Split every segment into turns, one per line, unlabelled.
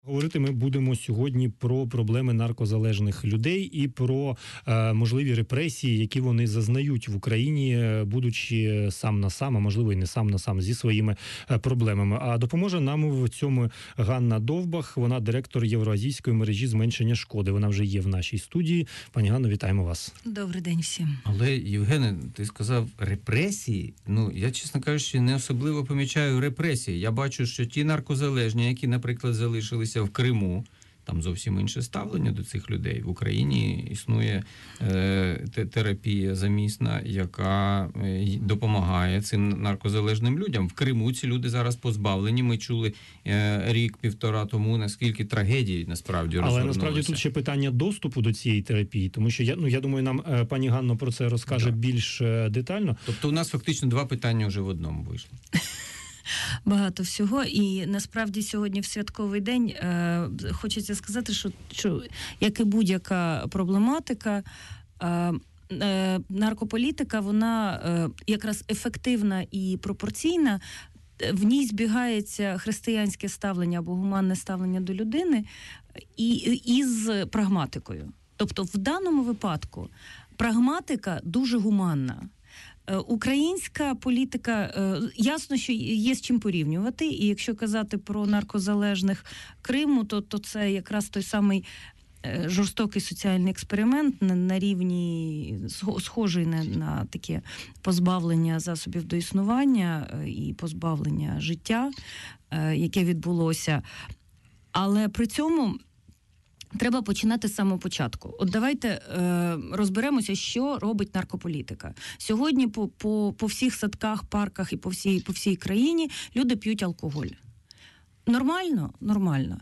Говорити ми будемо сьогодні про проблеми наркозалежних людей і про можливі репресії, які вони зазнають в Україні, будучи сам на сам, а можливо і не сам на сам, зі своїми проблемами. А допоможе нам в цьому Ганна Довбах, вона директор Євроазійської мережі зменшення шкоди. Вона вже є в нашій студії. Пані Ганно, вітаємо вас.
Добрий день всім.
Але, Євгене, ти сказав репресії. Я, чесно кажучи, не особливо помічаю репресії. Я бачу, що ті наркозалежні, які, наприклад, залишилися в Криму, там зовсім інше ставлення до цих людей. В Україні існує терапія замісна, яка допомагає цим наркозалежним людям. В Криму ці люди зараз позбавлені. Ми чули рік-півтора тому, наскільки трагедії насправді розгорнулися.
Але насправді тут ще питання доступу до цієї терапії, тому що я думаю, нам пані Ганно про це розкаже більш детально.
Тобто у нас фактично два питання вже в одному вийшло.
Багато всього, і насправді сьогодні в святковий день хочеться сказати, що як і будь-яка проблематика, наркополітика, вона якраз ефективна і пропорційна, в ній збігається християнське ставлення або гуманне ставлення до людини із прагматикою. Тобто в даному випадку прагматика дуже гуманна. Українська політика, ясно, що є з чим порівнювати, і якщо казати про наркозалежних Криму, то це якраз той самий жорстокий соціальний експеримент на рівні, схожий на таке позбавлення засобів до існування і позбавлення життя, яке відбулося. Але при цьому треба починати з самого початку. От давайте розберемося, що робить наркополітика. Сьогодні по всіх садках, парках і по всій країні люди п'ють алкоголь. Нормально? Нормально.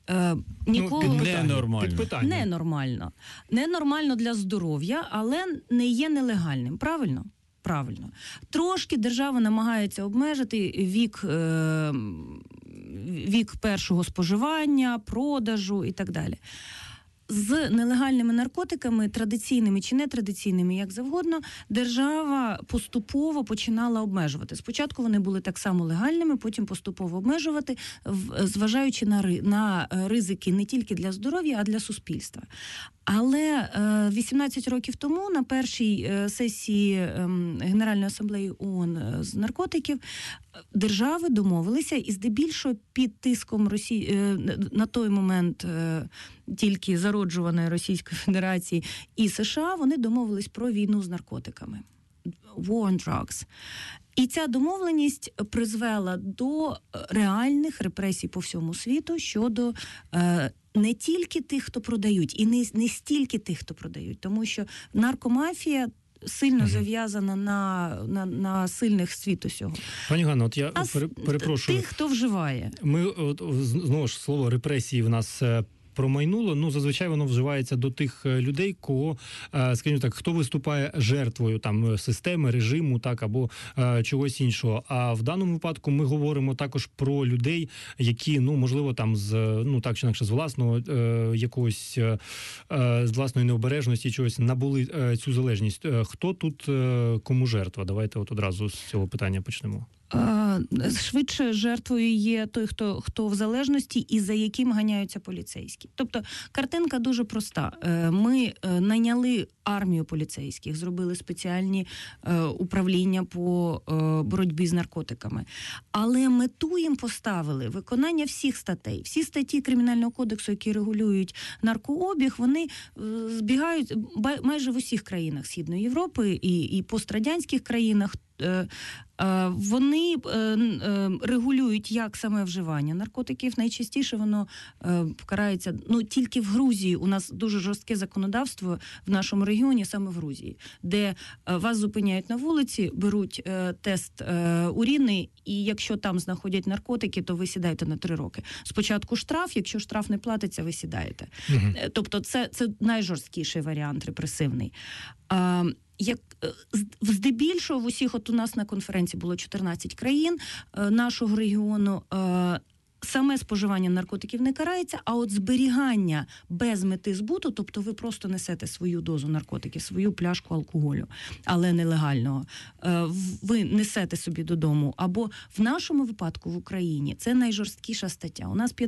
Ненормально. Ненормально для здоров'я, але не є нелегальним. Правильно? Правильно. Трошки держава намагається обмежити вік першого споживання, продажу і так далі. З нелегальними наркотиками, традиційними чи нетрадиційними, як завгодно, держава поступово починала обмежувати. Спочатку вони були так само легальними, потім поступово обмежувати, зважаючи на ризики не тільки для здоров'я, а для суспільства. Але 18 років тому на першій сесії Генеральної асамблеї ООН з наркотиків держави домовилися, і здебільшого під тиском на той момент тільки зароджуваної Російської Федерації і США, вони домовились про війну з наркотиками. War on drugs. І ця домовленість призвела до реальних репресій по всьому світу щодо не тільки тих, хто продають, і не стільки тих, хто продають, тому що наркомафія сильно зав'язана на сильних світу сього.
Пані Ганно, от я перепрошую.
Тих, хто вживає.
Ми, знову ж, слово репресії в нас промайнуло, зазвичай воно вживається до тих людей, кого, скажімо так, хто виступає жертвою там системи, режиму, так, або чогось іншого. А в даному випадку ми говоримо також про людей, які, можливо, там так чи інакше з власного якогось, з власної необережності чогось набули цю залежність. Хто тут кому жертва? Давайте от одразу з цього питання почнемо.
Швидше жертвою є той, хто в залежності і за яким ганяються поліцейські. Тобто картинка дуже проста. Ми найняли армію поліцейських, зробили спеціальні управління по боротьбі з наркотиками. Але мету їм поставили виконання всіх статей. Всі статті Кримінального кодексу, які регулюють наркообіг, вони збігають майже в усіх країнах Східної Європи і пострадянських країнах. Вони регулюють як саме вживання наркотиків. Найчастіше воно карається, тільки в Грузії. У нас дуже жорстке законодавство в нашому регіоні, саме в Грузії, де вас зупиняють на вулиці, беруть тест урини, і якщо там знаходять наркотики, то ви сідаєте на 3 роки. Спочатку штраф, якщо штраф не платиться, ви сідаєте. Тобто це найжорсткіший варіант репресивний. Як здебільшого в усіх, от у нас на конференції було 14 країн нашого регіону, Саме споживання наркотиків не карається, а от зберігання без мети збуту, тобто ви просто несете свою дозу наркотиків, свою пляшку алкоголю, але нелегального, ви несете собі додому, або в нашому випадку в Україні це найжорсткіша стаття. У нас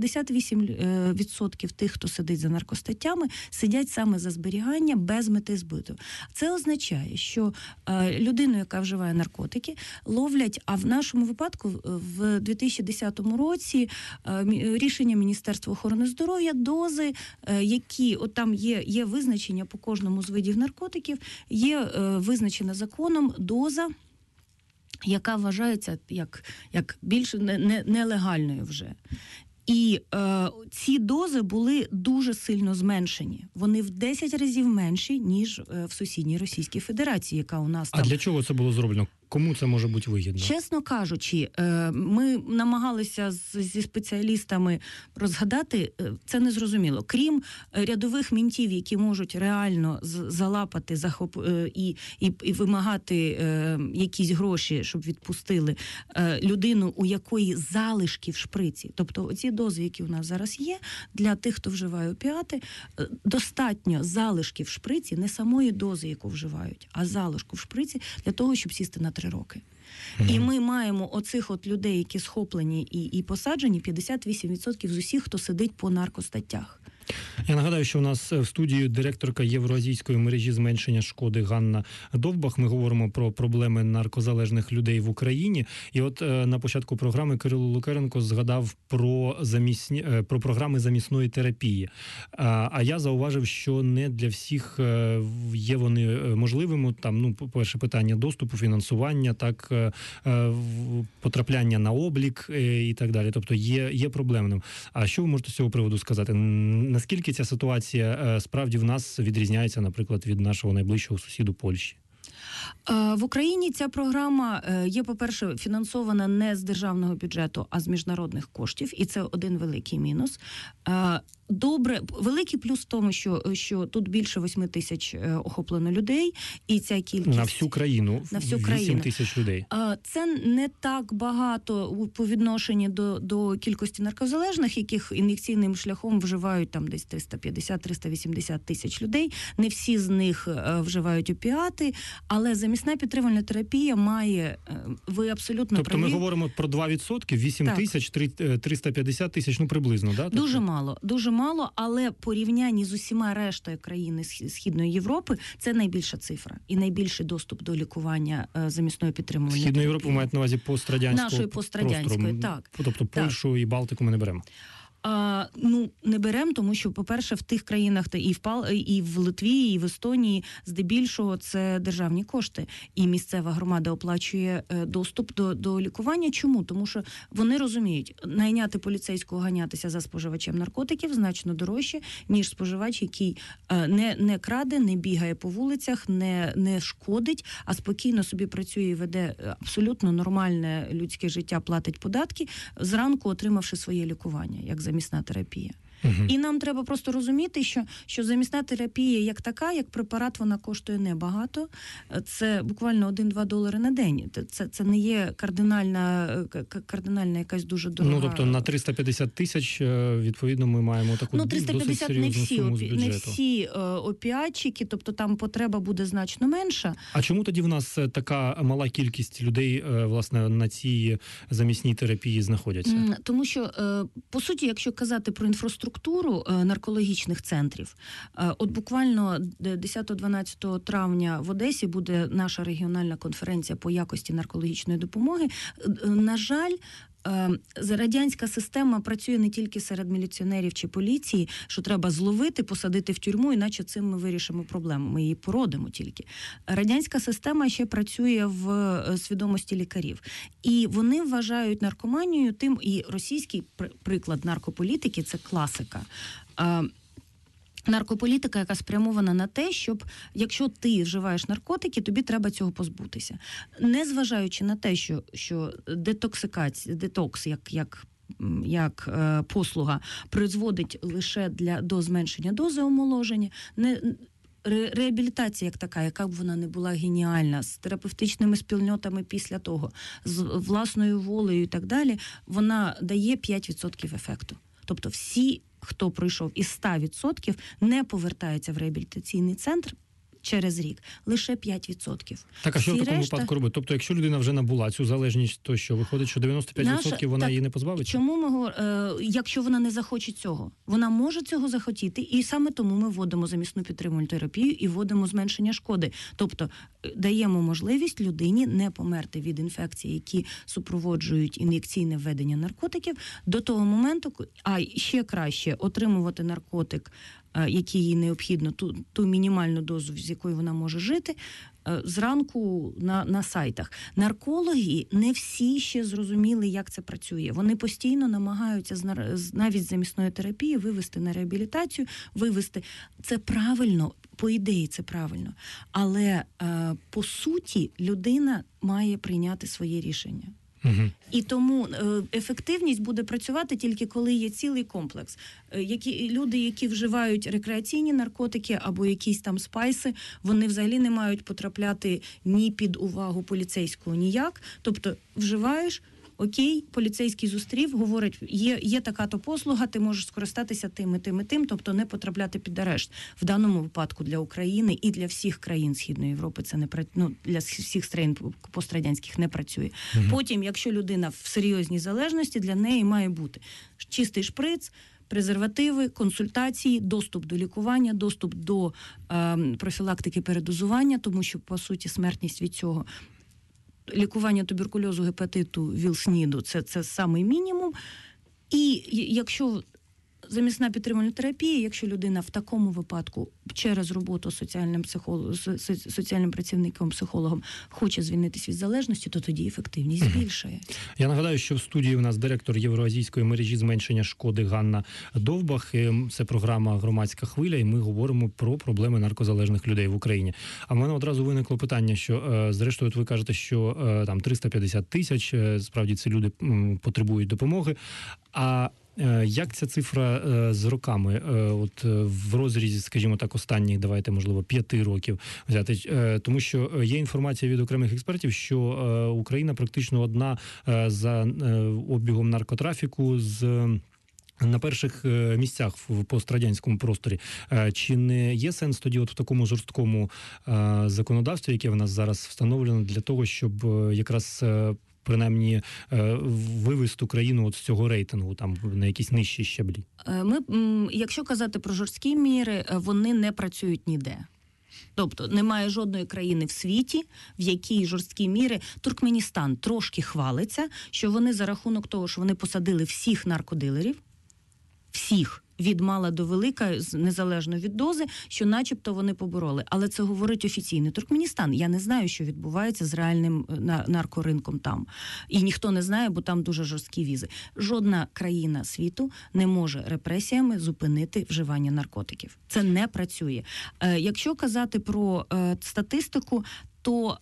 58% тих, хто сидить за наркостаттями, сидять саме за зберігання без мети збуту. Це означає, що людину, яка вживає наркотики, ловлять, а в нашому випадку в 2010 році рішення Міністерства охорони здоров'я, дози, які, от там є визначення по кожному з видів наркотиків, є визначена законом доза, яка вважається як більш нелегальною вже. І ці дози були дуже сильно зменшені. Вони в 10 разів менші, ніж в сусідній Російській Федерації, яка у нас там.
А для чого це було зроблено? Кому це може бути вигідно?
Чесно кажучи, ми намагалися зі спеціалістами розгадати, це незрозуміло. Крім рядових мінтів, які можуть реально залапати і вимагати якісь гроші, щоб відпустили людину, у якої залишки в шприці. Тобто оці дози, які у нас зараз є, для тих, хто вживає опіати, достатньо залишки в шприці, не самої дози, яку вживають, а залишку в шприці для того, щоб сісти на 3 роки. І ми маємо оцих от людей, які схоплені і посаджені, 58% з усіх, хто сидить по наркостаттях.
Я нагадаю, що у нас в студії директорка Євроазійської мережі зменшення шкоди Ганна Довбах. Ми говоримо про проблеми наркозалежних людей в Україні. І от на початку програми Кирило Лук'яненко згадав про програми замісної терапії. А я зауважив, що не для всіх є вони можливими. Там, по-перше, питання доступу, фінансування, так, потрапляння на облік і так далі. Тобто є проблемним. А що ви можете з цього приводу сказати? Наскільки ця ситуація справді в нас відрізняється, наприклад, від нашого найближчого сусіду Польщі?
В Україні ця програма є, по-перше, фінансована не з державного бюджету, а з міжнародних коштів, і це один великий мінус. Добре, великий плюс в тому, що тут більше 8 тисяч охоплено людей, і ця кількість...
На всю країну, 8 тисяч людей.
Це не так багато по відношенні до кількості наркозалежних, яких ін'єкційним шляхом вживають там десь 350-380 тисяч людей. Не всі з них вживають опіати, але замісна підтримувальна терапія має, ви абсолютно
тобто
праві.
Ми говоримо про 2%, 8 тисяч, 350 тисяч, приблизно, да?
Дуже мало, але порівнянні з усіма рештою країн Східної Європи це найбільша цифра і найбільший доступ до лікування замісної підтримувальної терапії.
Східної Європи мають на увазі пострадянського
нашої пострадянської,
так. Тобто Польщу і Балтику ми не беремо.
Не беремо, тому що, по-перше, в тих країнах, і в Литві, і в Естонії, здебільшого, це державні кошти. І місцева громада оплачує доступ до лікування. Чому? Тому що вони розуміють, найняти поліцейського ганятися за споживачем наркотиків значно дорожче, ніж споживач, який не краде, не бігає по вулицях, не шкодить, а спокійно собі працює і веде абсолютно нормальне людське життя, платить податки, зранку отримавши своє лікування, як замісна терапія. І нам треба просто розуміти, що замісна терапія як така, як препарат, вона коштує небагато. Це буквально $1-2 на день. Це не є кардинальна якась дуже дорога.
Тобто на 350 тисяч, відповідно, ми маємо таку досить серйозну суму з бюджету.
Не всі опіатчики, тобто там потреба буде значно менша.
А чому тоді в нас така мала кількість людей, власне, на цій замісній терапії знаходяться?
Тому що, по суті, якщо казати про інфраструктуру наркологічних центрів, от буквально 10-12 травня в Одесі буде наша регіональна конференція по якості наркологічної допомоги. На жаль, радянська система працює не тільки серед міліціонерів чи поліції, що треба зловити, посадити в тюрму, іначе цим ми вирішимо проблему. Ми її породимо тільки. Радянська система ще працює в свідомості лікарів. І вони вважають наркоманію тим, і російський приклад наркополітики – це класика. Наркополітика, яка спрямована на те, щоб, якщо ти вживаєш наркотики, тобі треба цього позбутися. Незважаючи на те, що детокс як послуга призводить лише до зменшення дози омоложення, реабілітація як така, яка б вона не була геніальна, з терапевтичними спільнотами після того, з власною волею і так далі, вона дає 5% ефекту. Тобто всі, хто пройшов із 100%, не повертаються в реабілітаційний центр через рік, лише 5%.
Так, а що в
Всі
такому
решта...
випадку робити? Тобто, якщо людина вже набула цю залежність, то що, виходить, що 95% вона її не позбавиться?
Чому ми говоримо, якщо вона не захоче цього? Вона може цього захотіти, і саме тому ми вводимо замісну підтримувальну терапію і вводимо зменшення шкоди. Тобто, даємо можливість людині не померти від інфекцій, які супроводжують ін'єкційне введення наркотиків, до того моменту, а ще краще отримувати наркотик, який їй необхідно, ту мінімальну дозу, з якою вона може жити, зранку на сайтах. Наркологи не всі ще зрозуміли, як це працює. Вони постійно намагаються навіть з замісної терапії вивести на реабілітацію, вивести. Це правильно, по ідеї це правильно. Але по суті людина має прийняти своє рішення.
Угу.
І тому ефективність буде працювати тільки коли є цілий комплекс. Люди, які вживають рекреаційні наркотики або якісь там спайси, вони взагалі не мають потрапляти ні під увагу поліцейського ніяк. Тобто вживаєш, окей, поліцейський зустрів, говорить, є така-то послуга, ти можеш скористатися тим і тим і тим, тобто не потрапляти під арешт. В даному випадку для України і для всіх країн Східної Європи це не для всіх країн пострадянських не працює.
Угу.
Потім, якщо людина в серйозній залежності, для неї має бути чистий шприц, презервативи, консультації, доступ до лікування, доступ до профілактики передозування, тому що, по суті, смертність від цього. Лікування туберкульозу, гепатиту, ВІЛ-СНІДу – це самий мінімум. І якщо замісна підтримувальна терапія, якщо людина в такому випадку через роботу з соціальним працівником, психологом хоче звільнитися від залежності, то тоді ефективність збільшує.
Я нагадаю, що в студії у нас директор Євроазійської мережі зменшення шкоди Ганна Довбах. Це програма «Громадська хвиля», і ми говоримо про проблеми наркозалежних людей в Україні. А в мене одразу виникло питання, що, зрештою, от ви кажете, що там 350 тисяч, справді ці люди потребують допомоги. А як ця цифра з роками, от в розрізі, скажімо так, останніх, давайте, можливо, 5 років взяти? Тому що є інформація від окремих експертів, що Україна практично одна за обігом наркотрафіку на перших місцях в пострадянському просторі. Чи не є сенс тоді от в такому жорсткому законодавстві, яке в нас зараз встановлено, для того, щоб якраз принаймні вивести Україну от з цього рейтингу там на якісь нижчі щаблі?
Якщо казати про жорсткі міри, вони не працюють ніде. Тобто немає жодної країни в світі, в якій жорсткі міри. Туркменістан трошки хвалиться, що вони за рахунок того, що вони посадили всіх наркодилерів, всіх, від мала до велика, незалежно від дози, що начебто вони побороли. Але це говорить офіційний Туркменістан. Я не знаю, що відбувається з реальним наркоринком там. І ніхто не знає, бо там дуже жорсткі візи. Жодна країна світу не може репресіями зупинити вживання наркотиків. Це не працює. Якщо казати про статистику, то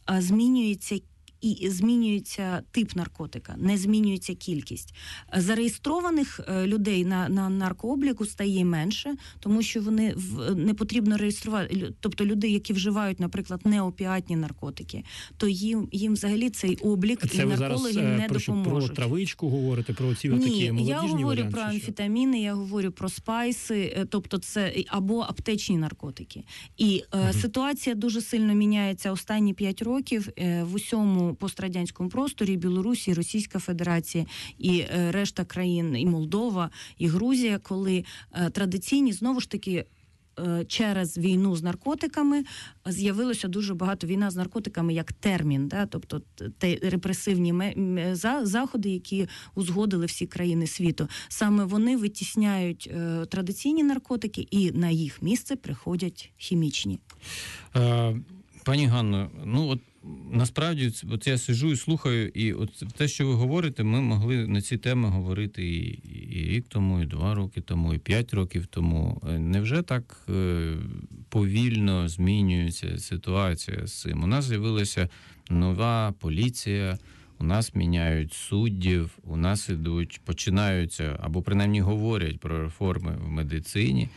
змінюється тип наркотика, не змінюється кількість. Зареєстрованих людей на наркообліку стає менше, тому що вони не потрібно реєструвати. Тобто люди, які вживають, наприклад, неопіатні наркотики, то їм взагалі цей облік і наркологи не допоможуть.
Про травичку говорите, про ці такі молодіжні варіанти?
Я говорю про амфетаміни, я говорю про спайси, тобто це або аптечні наркотики. І ситуація дуже сильно міняється останні 5 років в усьому пострадянському просторі, Білорусі, Російська Федерація і решта країн, і Молдова, і Грузія, коли традиційні, знову ж таки, через війну з наркотиками з'явилося дуже багато війна з наркотиками як термін, да? Тобто репресивні заходи, які узгодили всі країни світу. Саме вони витісняють традиційні наркотики і на їх місце приходять хімічні.
Пані Ганно, от насправді, от я сиджу і слухаю, і от те, що ви говорите, ми могли на ці теми говорити і рік тому, і 2 роки тому, і 5 років тому. Невже так повільно змінюється ситуація з цим? У нас з'явилася нова поліція, у нас міняють суддів, у нас починаються, або принаймні говорять про реформи в медицині.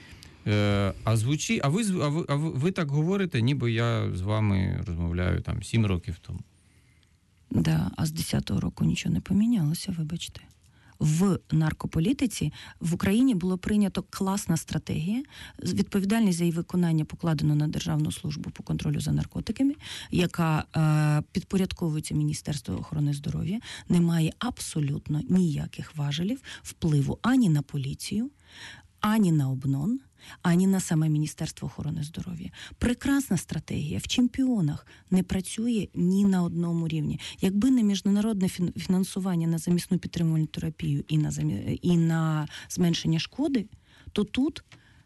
Ви так говорите, ніби я з вами розмовляю там 7 років тому.
Да, а з 10-го року нічого не помінялося, вибачте. В наркополітиці в Україні було прийнято класна стратегія. Відповідальність за її виконання покладено на Державну службу по контролю за наркотиками, яка підпорядковується Міністерству охорони здоров'я, не має абсолютно ніяких важелів впливу ані на поліцію, ані на ОБНОН, ані на саме Міністерство охорони здоров'я. Прекрасна стратегія в чемпіонах не працює ні на одному рівні. Якби не міжнародне фінансування на замісну підтримувальну терапію і на зменшення шкоди, то тут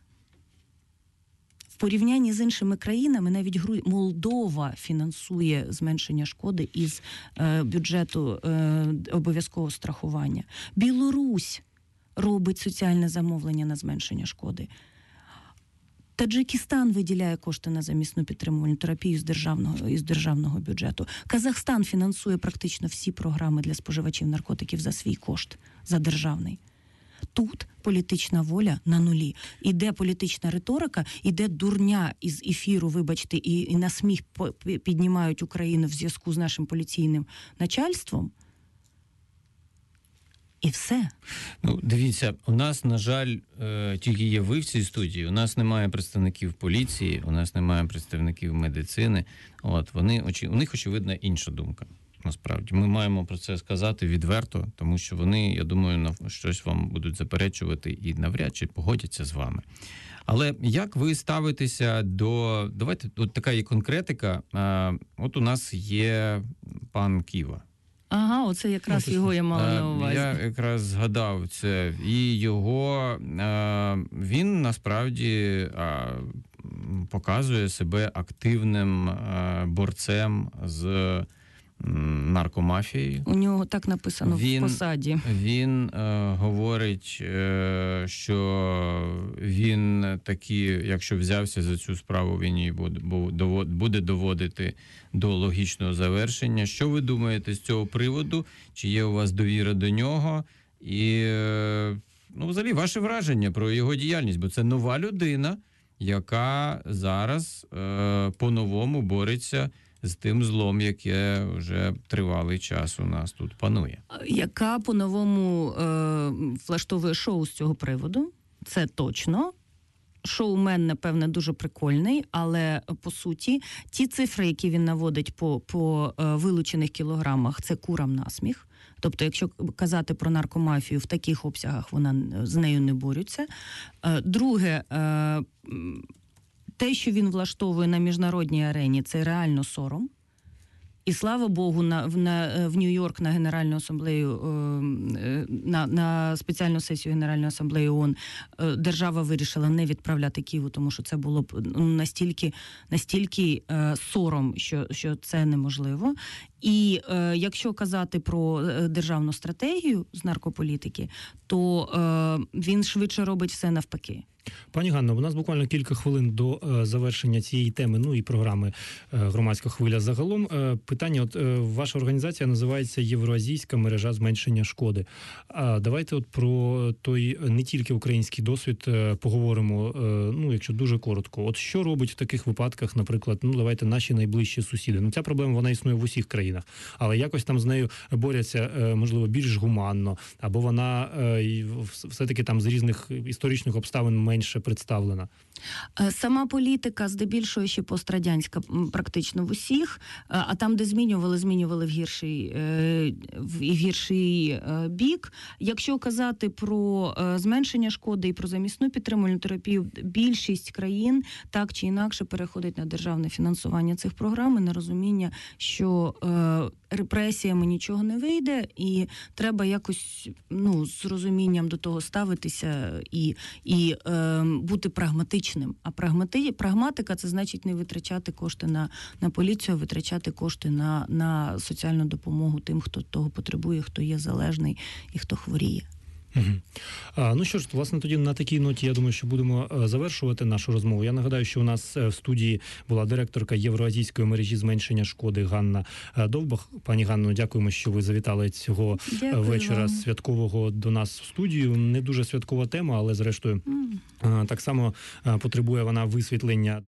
в порівнянні з іншими країнами навіть Молдова фінансує зменшення шкоди із бюджету обов'язкового страхування. Білорусь робить соціальне замовлення на зменшення шкоди. Таджикистан виділяє кошти на замісну підтримувальну терапію із державного бюджету. Казахстан фінансує практично всі програми для споживачів наркотиків за свій кошт, за державний. Тут політична воля на нулі. Іде політична риторика, іде дурня із ефіру, вибачте, і на сміх піднімають Україну в зв'язку з нашим поліційним начальством. І все.
Ну, дивіться, у нас, на жаль, тільки є ви в цій студії, у нас немає представників поліції, у нас немає представників медицини. У них, очевидно, інша думка, насправді. Ми маємо про це сказати відверто, тому що вони, я думаю, щось вам будуть заперечувати і навряд чи погодяться з вами. Але як ви ставитеся до... Давайте, от така є конкретика. От у нас є пан Ківа.
Ага, оце якраз його я мала на увазі.
Я якраз згадав це. І його, він насправді показує себе активним борцем з наркомафією.
У нього так написано в посаді.
Він говорить, що він таки, якщо взявся за цю справу, він її буде доводити до логічного завершення. Що ви думаєте з цього приводу? Чи є у вас довіра до нього? І, взагалі, ваше враження про його діяльність, бо це нова людина, яка зараз по-новому бореться з тим злом, яке вже тривалий час у нас тут панує.
Яка по-новому влаштовує шоу з цього приводу, це точно. Шоумен, напевне, дуже прикольний, але, по суті, ті цифри, які він наводить по вилучених кілограмах, це курам насміх. Тобто, якщо казати про наркомафію, в таких обсягах з нею не борються. Друге, те, що він влаштовує на міжнародній арені, це реально сором. І слава Богу, в Нью-Йорк на Генеральну асамблею, на спеціальну сесію Генеральної асамблеї ООН держава вирішила не відправляти Києву, тому що це було б настільки сором, що це неможливо. І якщо казати про державну стратегію з наркополітики, то він швидше робить все навпаки.
Пані Ганно, у нас буквально кілька хвилин до завершення цієї теми, і програми «Громадська хвиля» загалом. Питання, ваша організація називається «Євроазійська мережа зменшення шкоди». Давайте про той не тільки український досвід поговоримо, якщо дуже коротко. Що робить в таких випадках, наприклад, давайте наші найближчі сусіди. Ця проблема, вона існує в усіх країнах, але якось там з нею борються, можливо, більш гуманно, або вона все-таки там з різних історичних обставин менше представлена.
Сама політика здебільшого ще пострадянська практично в усіх, а там, де змінювали в гірший бік. Якщо казати про зменшення шкоди і про замісну підтримувальну терапію, більшість країн так чи інакше переходить на державне фінансування цих програм і на розуміння, що репресіями нічого не вийде, і треба якось з розумінням до того ставитися і бути прагматичним. А прагматика – це значить не витрачати кошти на поліцію, а витрачати кошти на соціальну допомогу тим, хто того потребує, хто є залежний і хто хворіє.
Мгм. Ну що ж, власне, тоді на такій ноті, я думаю, що будемо завершувати нашу розмову. Я нагадаю, що у нас в студії була директорка Євроазійської мережі зменшення шкоди Ганна Довбах. Пані Ганно, дякуємо, що ви завітали цього
Дякую
вечора
вам.
святкового до нас в студію. Не дуже святкова тема, але зрештою так само потребує вона висвітлення.